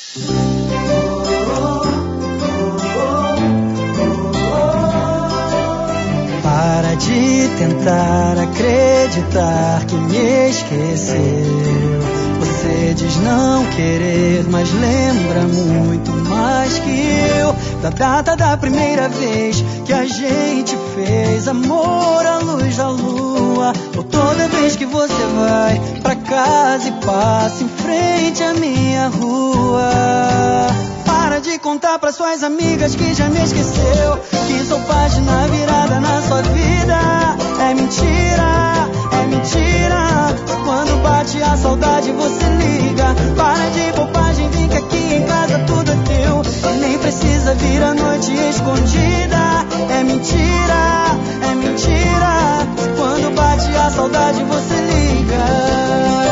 Para de tentar acreditar que me esqueceu. Você diz não querer, mas lembra muito mais que eu da data da primeira vez que a gente fez amor à luz da lua. Ou toda vez que você vai pra casa e passa em frente à minha rua. Para de contar pra suas amigas que já me esqueceu, que sou página virada na sua vida. É mentira, é mentira. Quando bate a saudade você liga. Para de bobagem, vem que aqui em casa tudo é teu. E nem precisa vir à noite escondida. É mentira, é mentira. Quando bate a saudade você liga.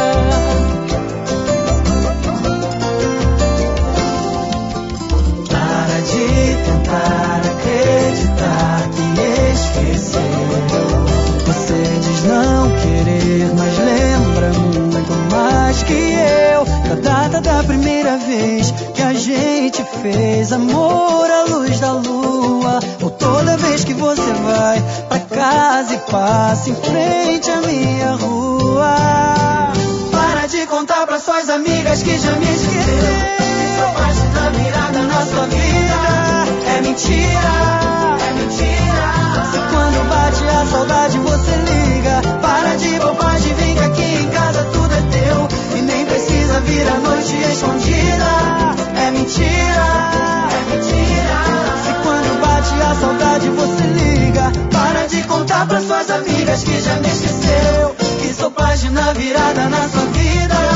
Tentar acreditar que esqueceu. Você diz não querer, mas lembra muito mais que eu da data da primeira vez que a gente fez amor à luz da lua. Ou toda vez que você vai pra casa e passa em frente à minha rua. Para de contar pra suas amigas que já me esqueceu. Sua página virada na sua vida. É mentira, é mentira. Se quando bate a saudade você liga. Para de bobagem, vem que aqui em casa tudo é teu. E nem precisa vir à noite escondida. É mentira, é mentira. Se quando bate a saudade você liga. Para de contar pra suas amigas que já me esqueceu, que sou página virada na sua vida.